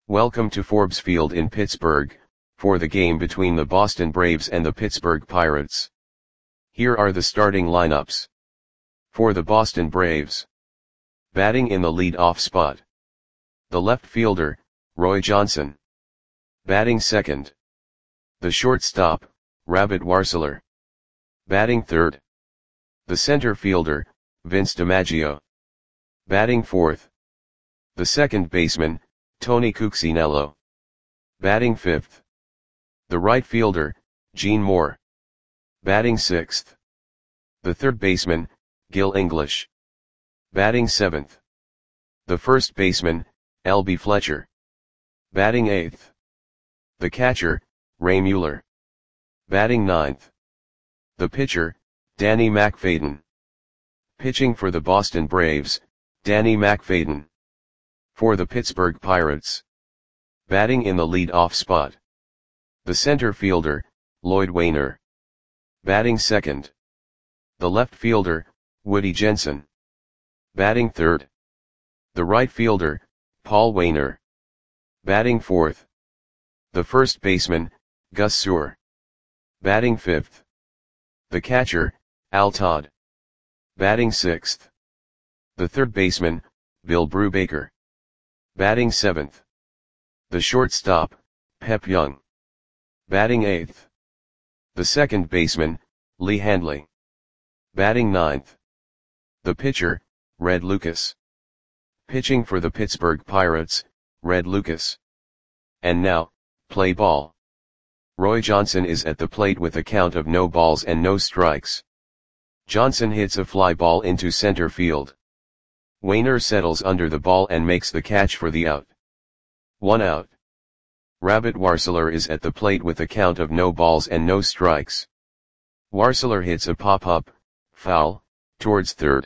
Welcome to Forbes Field in Pittsburgh, for the game between the Boston Braves and the Pittsburgh Pirates. Here are the starting lineups. For the Boston Braves. Batting in the lead-off spot. The left fielder, Roy Johnson. Batting second. The shortstop, Rabbit Warseler. Batting third. The center fielder, Vince DiMaggio. Batting fourth. The second baseman, Tony Cuccinello. Batting fifth. The right fielder, Gene Moore. Batting sixth. The third baseman, Gil English. Batting seventh. The first baseman, L.B. Fletcher. Batting eighth. The catcher, Ray Mueller. Batting ninth. The pitcher, Danny McFadden. Pitching for the Boston Braves, Danny McFadden. For the Pittsburgh Pirates. Batting in the lead-off spot. The center fielder, Lloyd Waner. Batting second. The left fielder, Woody Jensen. Batting third. The right fielder, Paul Waner. Batting fourth. The first baseman, Gus Sewell. Batting fifth. The catcher, Al Todd. Batting sixth. The third baseman, Bill Brubaker. Batting seventh. The shortstop, Pep Young. Batting eighth. The second baseman, Lee Handley. Batting ninth. The pitcher, Red Lucas. Pitching for the Pittsburgh Pirates, Red Lucas. And now, play ball. Roy Johnson is at the plate with a count of no balls and no strikes. Johnson hits a fly ball into center field. Waner settles under the ball and makes the catch for the out. 1 out. Rabbit Warseler is at the plate with a count of no balls and no strikes. Warseler hits a pop-up, foul, towards third.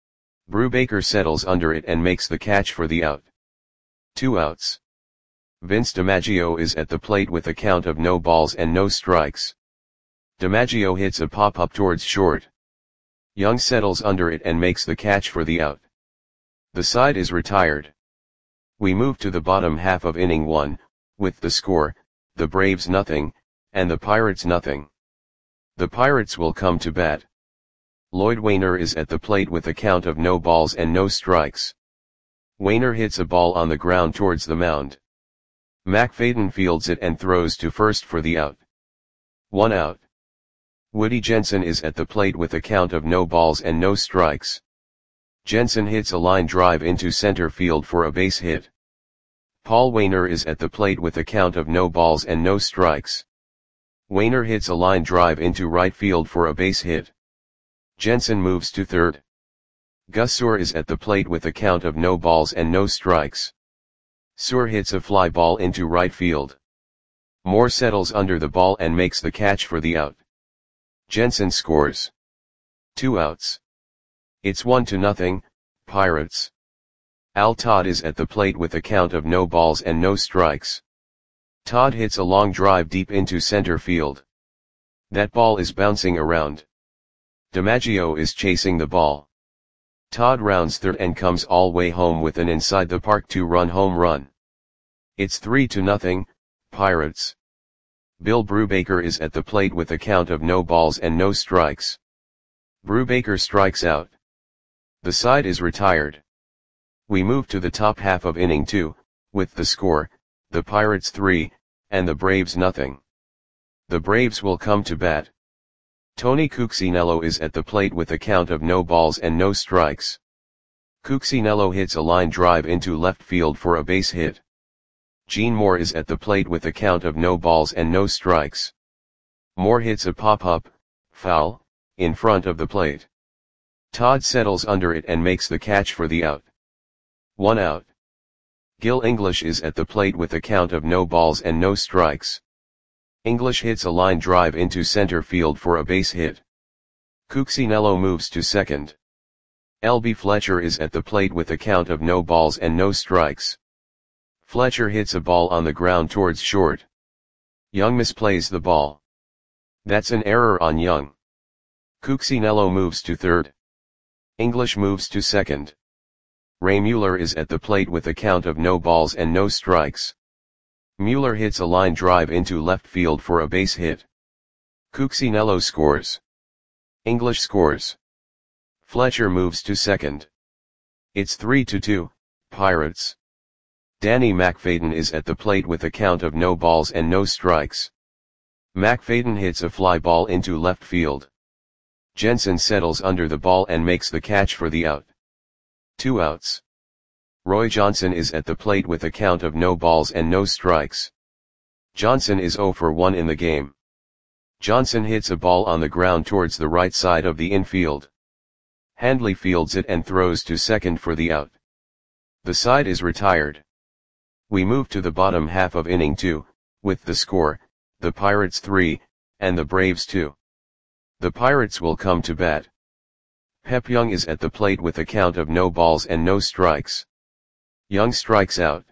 Brubaker settles under it and makes the catch for the out. 2 outs. Vince DiMaggio is at the plate with a count of no balls and no strikes. DiMaggio hits a pop-up towards short. Young settles under it and makes the catch for the out. The side is retired. We move to the bottom half of inning 1, with the score, the Braves nothing, and the Pirates nothing. The Pirates will come to bat. Lloyd Waner is at the plate with a count of no balls and no strikes. Waner hits a ball on the ground towards the mound. McFadden fields it and throws to first for the out. 1 out. Woody Jensen is at the plate with a count of no balls and no strikes. Jensen hits a line drive into center field for a base hit. Paul Waner is at the plate with a count of no balls and no strikes. Waner hits a line drive into right field for a base hit. Jensen moves to third. Gus Sewell is at the plate with a count of no balls and no strikes. Sewell hits a fly ball into right field. Moore settles under the ball and makes the catch for the out. Jensen scores. 2 outs. It's 1-0, Pirates. Al Todd is at the plate with a count of no balls and no strikes. Todd hits a long drive deep into center field. That ball is bouncing around. DiMaggio is chasing the ball. Todd rounds third and comes all way home with an inside the park 2-run home run. It's 3-0, Pirates. Bill Brubaker is at the plate with a count of no balls and no strikes. Brubaker strikes out. The side is retired. We move to the top half of inning 2, with the score, the Pirates 3, and the Braves nothing. The Braves will come to bat. Tony Cuccinello is at the plate with a count of no balls and no strikes. Cuccinello hits a line drive into left field for a base hit. Gene Moore is at the plate with a count of no balls and no strikes. Moore hits a pop-up, foul, in front of the plate. Todd settles under it and makes the catch for the out. 1 out. Gil English is at the plate with a count of no balls and no strikes. English hits a line drive into center field for a base hit. Cuccinello moves to second. L.B. Fletcher is at the plate with a count of no balls and no strikes. Fletcher hits a ball on the ground towards short. Young misplays the ball. That's an error on Young. Cuccinello moves to third. English moves to second. Ray Mueller is at the plate with a count of no balls and no strikes. Mueller hits a line drive into left field for a base hit. Cuccinello scores. English scores. Fletcher moves to second. It's 3-2, Pirates. Danny McFadden is at the plate with a count of no balls and no strikes. McFadden hits a fly ball into left field. Jensen settles under the ball and makes the catch for the out. 2 outs. Roy Johnson is at the plate with a count of no balls and no strikes. Johnson is 0 for 1 in the game. Johnson hits a ball on the ground towards the right side of the infield. Handley fields it and throws to second for the out. The side is retired. We move to the bottom half of inning 2, with the score, the Pirates 3, and the Braves 2. The Pirates will come to bat. Pep Young is at the plate with a count of no balls and no strikes. Young strikes out.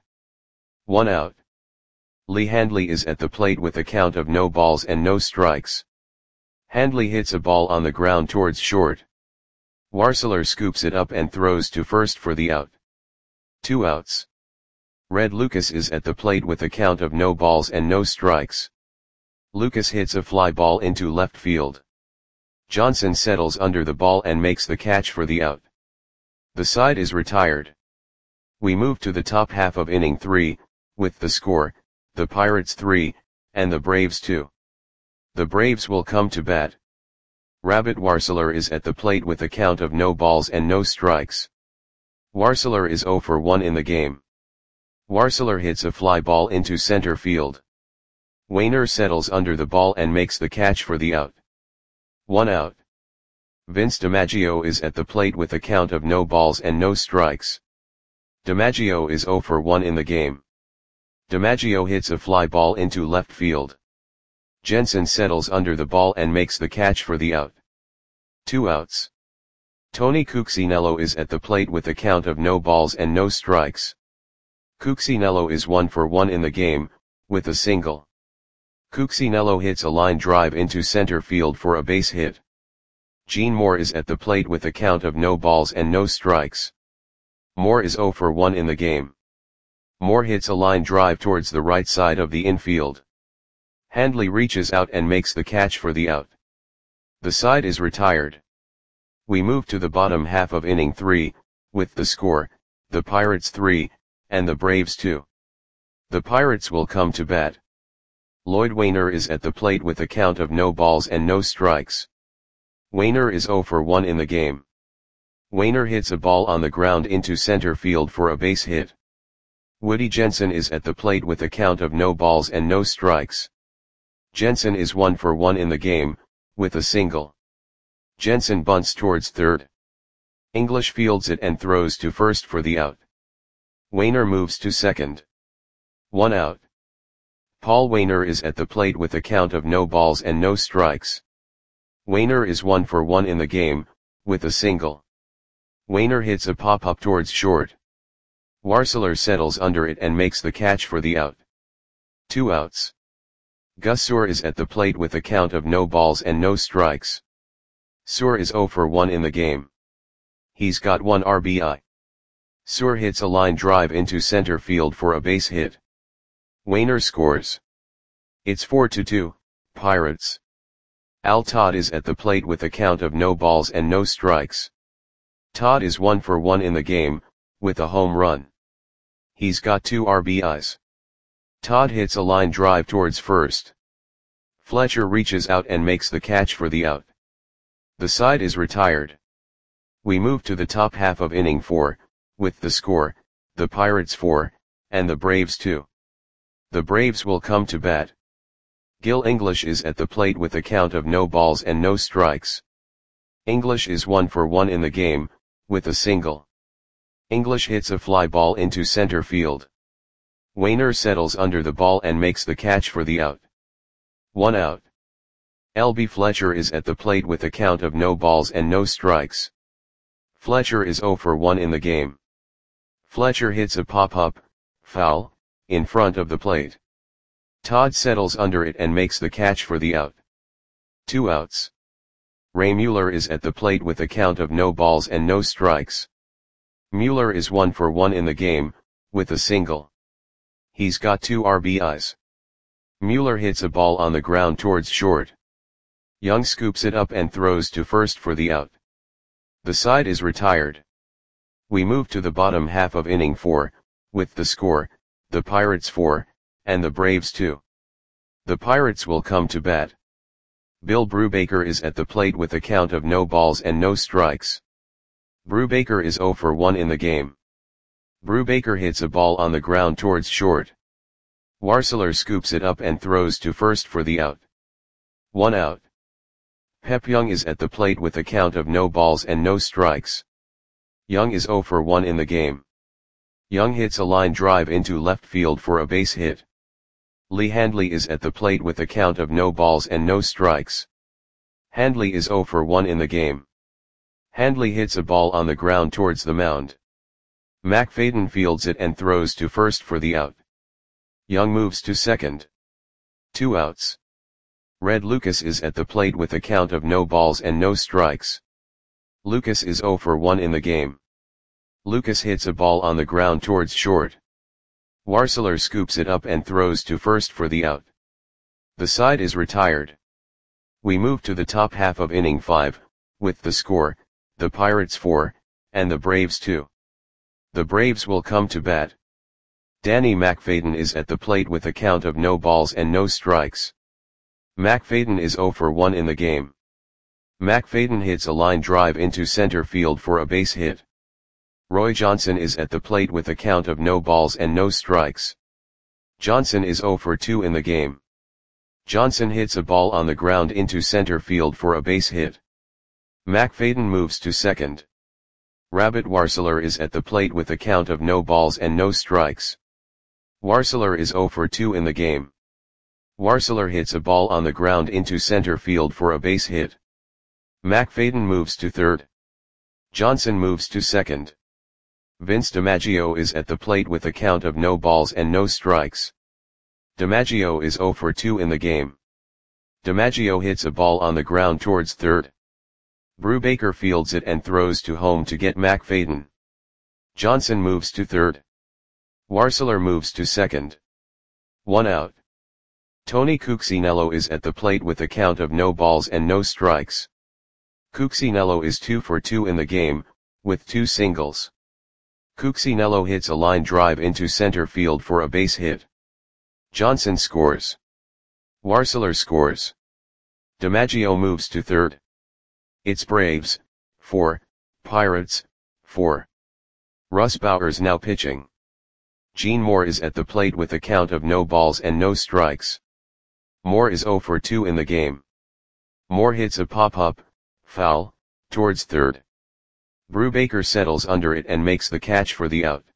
1 out. Lee Handley is at the plate with a count of no balls and no strikes. Handley hits a ball on the ground towards short. Warseler scoops it up and throws to first for the out. 2 outs. Red Lucas is at the plate with a count of no balls and no strikes. Lucas hits a fly ball into left field. Johnson settles under the ball and makes the catch for the out. The side is retired. We move to the top half of inning 3, with the score, the Pirates 3, and the Braves 2. The Braves will come to bat. Rabbit Warseler is at the plate with a count of no balls and no strikes. Warseler is 0 for 1 in the game. Warseler hits a fly ball into center field. Wainer settles under the ball and makes the catch for the out. 1 out. Vince DiMaggio is at the plate with a count of no balls and no strikes. DiMaggio is 0 for 1 in the game. DiMaggio hits a fly ball into left field. Jensen settles under the ball and makes the catch for the out. 2 outs. Tony Cuccinello is at the plate with a count of no balls and no strikes. Cuccinello is 1 for 1 in the game, with a single. Cuccinello hits a line drive into center field for a base hit. Gene Moore is at the plate with a count of no balls and no strikes. Moore is 0 for 1 in the game. Moore hits a line drive towards the right side of the infield. Handley reaches out and makes the catch for the out. The side is retired. We move to the bottom half of inning 3, with the score, the Pirates 3, and the Braves 2. The Pirates will come to bat. Lloyd Wainer is at the plate with a count of no balls and no strikes. Wainer is 0 for 1 in the game. Wainer hits a ball on the ground into center field for a base hit. Woody Jensen is at the plate with a count of no balls and no strikes. Jensen is 1 for 1 in the game, with a single. Jensen bunts towards third. English fields it and throws to first for the out. Wainer moves to second. 1 out. Paul Wainer is at the plate with a count of no balls and no strikes. Wainer is 1 for 1 in the game, with a single. Wainer hits a pop-up towards short. Warseler settles under it and makes the catch for the out. 2 outs. Gus Suhr is at the plate with a count of no balls and no strikes. Suhr is 0 for 1 in the game. He's got 1 RBI. Suhr hits a line drive into center field for a base hit. Wainer scores. It's 4-2, Pirates. Al Todd is at the plate with a count of no balls and no strikes. Todd is 1 for 1 in the game, with a home run. He's got 2 RBIs. Todd hits a line drive towards first. Fletcher reaches out and makes the catch for the out. The side is retired. We move to the top half of inning 4, with the score, the Pirates 4, and the Braves 2. The Braves will come to bat. Gil English is at the plate with a count of no balls and no strikes. English is 1 for 1 in the game, with a single. English hits a fly ball into center field. Wainer settles under the ball and makes the catch for the out. 1 out. L.B. Fletcher is at the plate with a count of no balls and no strikes. Fletcher is 0 for 1 in the game. Fletcher hits a pop-up, foul, in front of the plate. Todd settles under it and makes the catch for the out. 2 outs. Ray Mueller is at the plate with a count of no balls and no strikes. Mueller is 1 for 1 in the game, with a single. He's got 2 RBIs. Mueller hits a ball on the ground towards short. Young scoops it up and throws to first for the out. The side is retired. We move to the bottom half of inning 4, with the score, the Pirates 4, and the Braves 2. The Pirates will come to bat. Bill Brubaker is at the plate with a count of no balls and no strikes. Brubaker is 0 for 1 in the game. Brubaker hits a ball on the ground towards short. Warseler scoops it up and throws to first for the out. 1 out. Pep Young is at the plate with a count of no balls and no strikes. Young is 0 for 1 in the game. Young hits a line drive into left field for a base hit. Lee Handley is at the plate with a count of no balls and no strikes. Handley is 0 for 1 in the game. Handley hits a ball on the ground towards the mound. McFadden fields it and throws to first for the out. Young moves to second. 2 outs. Red Lucas is at the plate with a count of no balls and no strikes. Lucas is 0 for 1 in the game. Lucas hits a ball on the ground towards short. Warseler scoops it up and throws to first for the out. The side is retired. We move to the top half of inning 5, with the score, the Pirates 4, and the Braves 2. The Braves will come to bat. Danny McFadden is at the plate with a count of no balls and no strikes. McFadden is 0 for 1 in the game. McFadden hits a line drive into center field for a base hit. Roy Johnson is at the plate with a count of no balls and no strikes. Johnson is 0 for 2 in the game. Johnson hits a ball on the ground into center field for a base hit. McFadden moves to second. Rabbit Warseler is at the plate with a count of no balls and no strikes. Warseler is 0 for 2 in the game. Warseler hits a ball on the ground into center field for a base hit. McFadden moves to third. Johnson moves to second. Vince DiMaggio is at the plate with a count of no balls and no strikes. DiMaggio is 0 for 2 in the game. DiMaggio hits a ball on the ground towards third. Brubaker fields it and throws to home to get McFadden. Johnson moves to third. Warseler moves to second. 1 out. Tony Cuccinello is at the plate with a count of no balls and no strikes. Cuccinello is 2 for 2 in the game, with 2 singles. Cuccinello hits a line drive into center field for a base hit. Johnson scores. Warseler scores. DiMaggio moves to third. It's Braves, 4, Pirates, 4. Russ Bowers now pitching. Gene Moore is at the plate with a count of no balls and no strikes. Moore is 0 for 2 in the game. Moore hits a pop-up, foul, towards third. Brubaker settles under it and makes the catch for the out.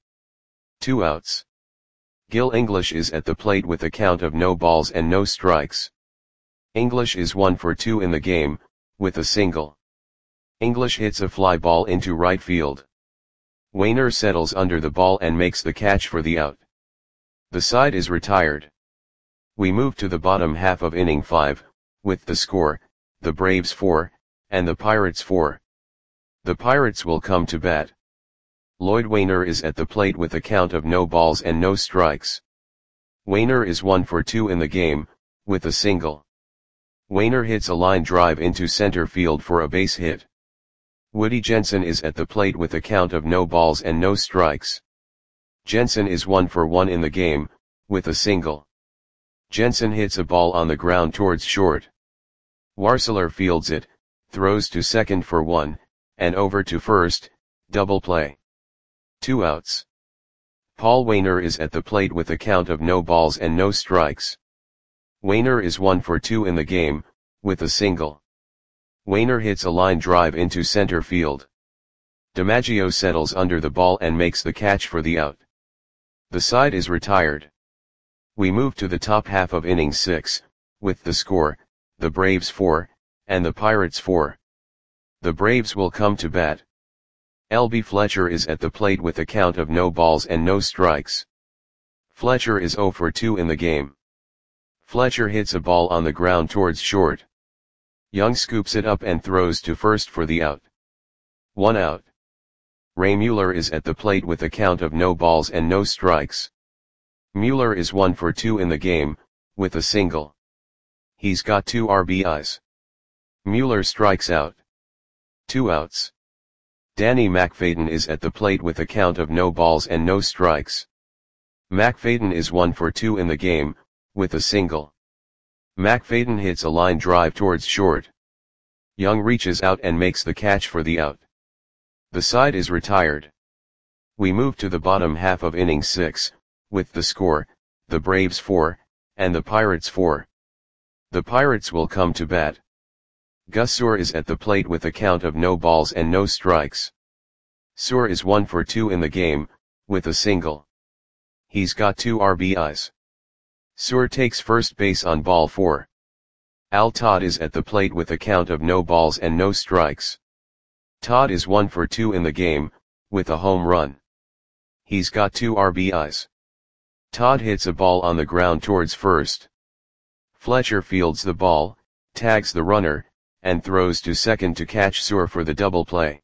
2 outs. Gil English is at the plate with a count of no balls and no strikes. English is 1 for 2 in the game, with a single. English hits a fly ball into right field. Wainer settles under the ball and makes the catch for the out. The side is retired. We move to the bottom half of inning 5, with the score, the Braves 4, and the Pirates 4. The Pirates will come to bat. Lloyd Wainer is at the plate with a count of no balls and no strikes. Wainer is 1 for 2 in the game, with a single. Wainer hits a line drive into center field for a base hit. Woody Jensen is at the plate with a count of no balls and no strikes. Jensen is 1 for 1 in the game, with a single. Jensen hits a ball on the ground towards short. Warseler fields it, throws to second for 1, and over to first, double play. 2 outs. Paul Wainer is at the plate with a count of no balls and no strikes. Wainer is 1 for 2 in the game, with a single. Wainer hits a line drive into center field. DiMaggio settles under the ball and makes the catch for the out. The side is retired. We move to the top half of inning 6, with the score, the Braves 4, and the Pirates 4. The Braves will come to bat. L.B. Fletcher is at the plate with a count of no balls and no strikes. Fletcher is 0 for 2 in the game. Fletcher hits a ball on the ground towards short. Young scoops it up and throws to first for the out. 1 out. Ray Mueller is at the plate with a count of no balls and no strikes. Mueller is 1 for 2 in the game, with a single. He's got 2 RBIs. Mueller strikes out. 2 outs. Danny McFadden is at the plate with a count of no balls and no strikes. McFadden is 1 for 2 in the game, with a single. McFadden hits a line drive towards short. Young reaches out and makes the catch for the out. The side is retired. We move to the bottom half of inning 6, with the score, the Braves 4, and the Pirates 4. The Pirates will come to bat. Gus Suhr is at the plate with a count of no balls and no strikes. Suhr is 1 for 2 in the game, with a single. He's got 2 RBIs. Suhr takes first base on ball 4. Al Todd is at the plate with a count of no balls and no strikes. Todd is 1 for 2 in the game, with a home run. He's got 2 RBIs. Todd hits a ball on the ground towards first. Fletcher fields the ball, tags the runner, and throws to second to catch Suhr for the double play.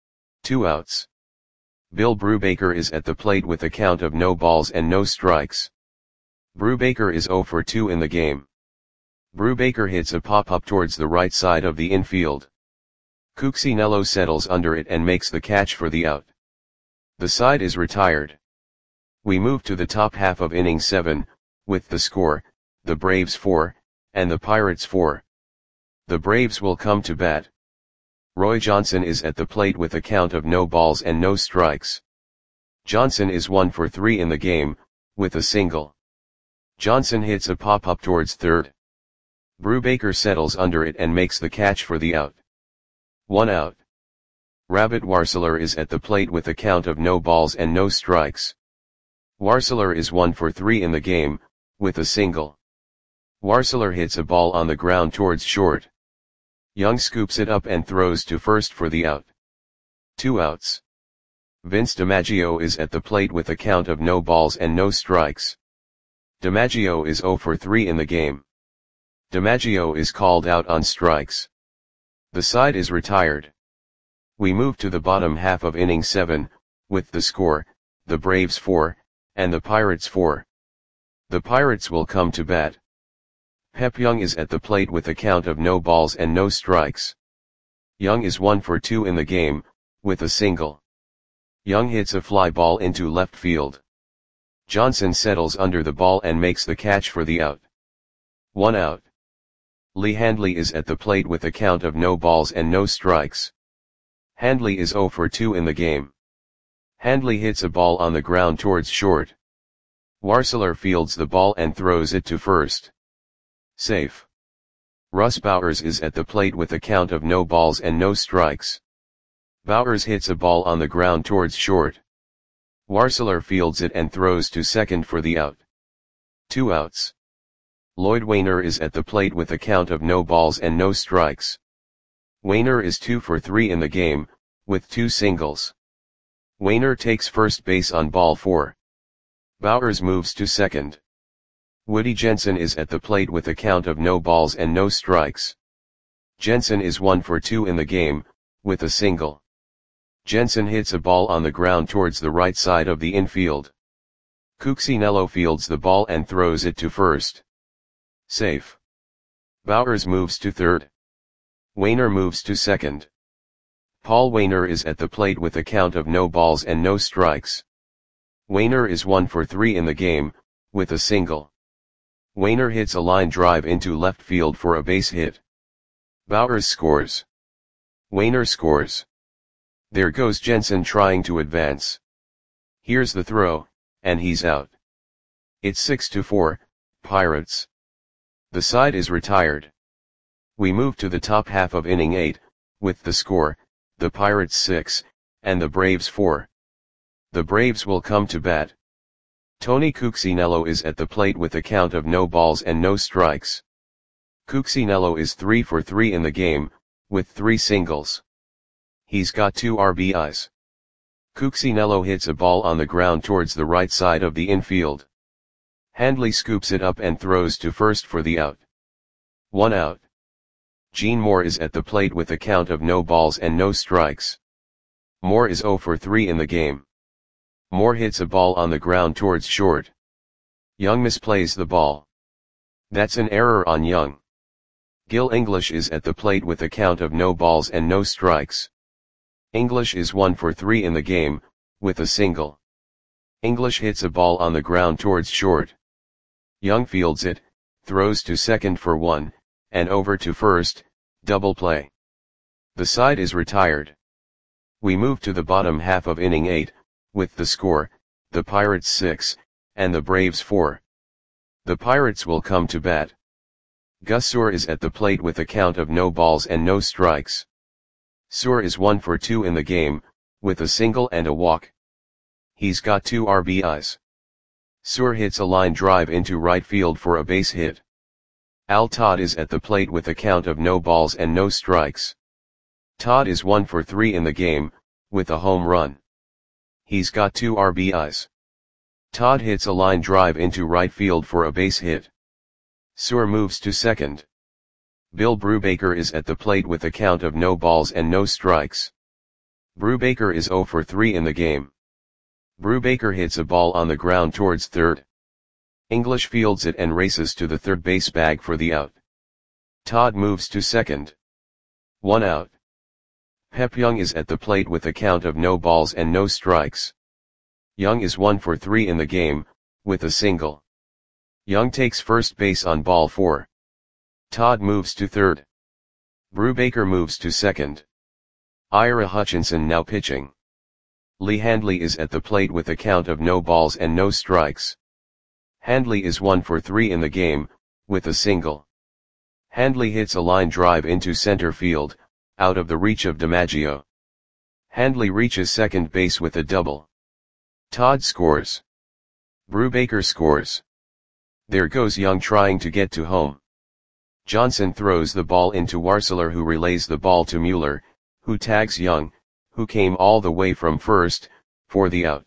2 outs. Bill Brubaker is at the plate with a count of no balls and no strikes. Brubaker is 0 for 2 in the game. Brubaker hits a pop-up towards the right side of the infield. Cuccinello settles under it and makes the catch for the out. The side is retired. We move to the top half of inning 7, with the score, the Braves 4, and the Pirates 4. The Braves will come to bat. Roy Johnson is at the plate with a count of no balls and no strikes. Johnson is 1 for 3 in the game, with a single. Johnson hits a pop-up towards third. Brubaker settles under it and makes the catch for the out. 1 out. Rabbit Warseler is at the plate with a count of no balls and no strikes. Warseler is 1 for 3 in the game, with a single. Warseler hits a ball on the ground towards short. Young scoops it up and throws to first for the out. 2 outs. Vince DiMaggio is at the plate with a count of no balls and no strikes. DiMaggio is 0 for 3 in the game. DiMaggio is called out on strikes. The side is retired. We move to the bottom half of inning 7, with the score, the Braves 4, and the Pirates 4. The Pirates will come to bat. Pep Young is at the plate with a count of no balls and no strikes. Young is 1 for 2 in the game, with a single. Young hits a fly ball into left field. Johnson settles under the ball and makes the catch for the out. 1 out. Lee Handley is at the plate with a count of no balls and no strikes. Handley is 0 for 2 in the game. Handley hits a ball on the ground towards short. Warseler fields the ball and throws it to first. Safe. Russ Bowers is at the plate with a count of no balls and no strikes. Bowers hits a ball on the ground towards short. Warseler fields it and throws to second for the out. 2 outs. Lloyd Wainer is at the plate with a count of no balls and no strikes. Wainer is 2 for 3 in the game, with 2 singles. Wainer takes first base on ball 4. Bowers moves to second. Woody Jensen is at the plate with a count of no balls and no strikes. Jensen is 1 for 2 in the game, with a single. Jensen hits a ball on the ground towards the right side of the infield. Cuccinello fields the ball and throws it to first. Safe. Bowers moves to third. Wainer moves to second. Paul Wainer is at the plate with a count of no balls and no strikes. Wainer is 1 for 3 in the game, with a single. Wainer hits a line drive into left field for a base hit. Bowers scores. Wainer scores. There goes Jensen trying to advance. Here's the throw, and he's out. It's 6-4, Pirates. The side is retired. We move to the top half of inning 8, with the score, the Pirates 6, and the Braves 4. The Braves will come to bat. Tony Cuccinello is at the plate with a count of no balls and no strikes. Cuccinello is 3 for 3 in the game, with 3 singles. He's got 2 RBIs. Cuccinello hits a ball on the ground towards the right side of the infield. Handley scoops it up and throws to first for the out. 1 out. Gene Moore is at the plate with a count of no balls and no strikes. Moore is 0 for 3 in the game. Moore hits a ball on the ground towards short. Young misplays the ball. That's an error on Young. Gil English is at the plate with a count of no balls and no strikes. English is 1 for 3 in the game, with a single. English hits a ball on the ground towards short. Young fields it, throws to second for 1, and over to first, double play. The side is retired. We move to the bottom half of inning 8, with the score, the Pirates 6, and the Braves 4. The Pirates will come to bat. Gus Suhr is at the plate with a count of no balls and no strikes. Suhr is 1 for 2 in the game, with a single and a walk. He's got 2 RBIs. Suhr hits a line drive into right field for a base hit. Al Todd is at the plate with a count of no balls and no strikes. Todd is 1 for 3 in the game, with a home run. He's got 2 RBIs. Todd hits a line drive into right field for a base hit. Suhr moves to second. Bill Brubaker is at the plate with a count of no balls and no strikes. Brubaker is 0 for 3 in the game. Brubaker hits a ball on the ground towards third. English fields it and races to the third base bag for the out. Todd moves to second. 1 out. Pep Young is at the plate with a count of no balls and no strikes. Young is 1 for 3 in the game, with a single. Young takes first base on ball 4. Todd moves to third. Brubaker moves to second. Ira Hutchinson now pitching. Lee Handley is at the plate with a count of no balls and no strikes. Handley is 1 for 3 in the game, with a single. Handley hits a line drive into center field, out of the reach of DiMaggio. Handley reaches second base with a double. Todd scores. Brubaker scores. There goes Young trying to get to home. Johnson throws the ball into Warseler, who relays the ball to Mueller, who tags Young, who came all the way from first, for the out.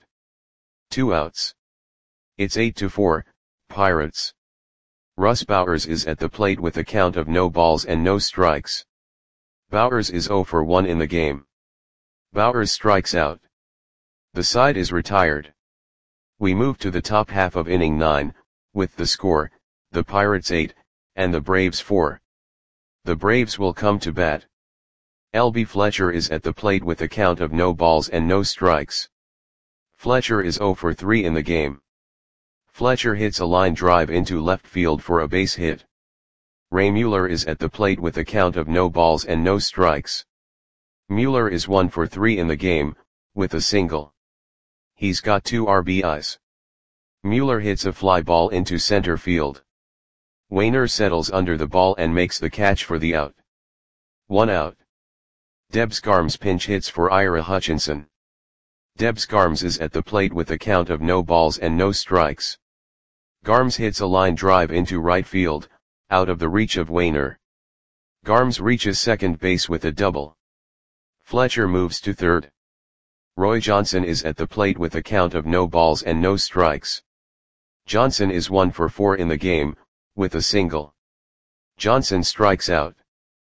2 outs. It's 8-4, Pirates. Russ Bowers is at the plate with a count of no balls and no strikes. Bowers is 0 for 1 in the game. Bowers strikes out. The side is retired. We move to the top half of inning 9, with the score, the Pirates 8, and the Braves 4. The Braves will come to bat. L.B. Fletcher is at the plate with a count of no balls and no strikes. Fletcher is 0 for 3 in the game. Fletcher hits a line drive into left field for a base hit. Ray Mueller is at the plate with a count of no balls and no strikes. Mueller is 1 for 3 in the game, with a single. He's got 2 RBIs. Mueller hits a fly ball into center field. Wainer settles under the ball and makes the catch for the out. 1 out. Debs Garms pinch hits for Ira Hutchinson. Debs Garms is at the plate with a count of no balls and no strikes. Garms hits a line drive into right field, out of the reach of Wainer. Garms reaches second base with a double. Fletcher moves to third. Roy Johnson is at the plate with a count of no balls and no strikes. Johnson is 1 for 4 in the game, with a single. Johnson strikes out.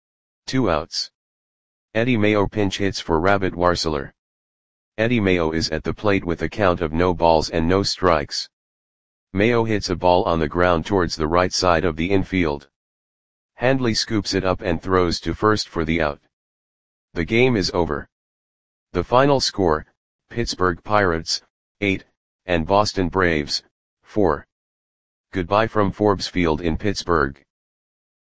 2 outs. Eddie Mayo pinch hits for Rabbit Warseler. Eddie Mayo is at the plate with a count of no balls and no strikes. Mayo hits a ball on the ground towards the right side of the infield. Handley scoops it up and throws to first for the out. The game is over. The final score, Pittsburgh Pirates, 8, and Boston Braves, 4. Goodbye from Forbes Field in Pittsburgh.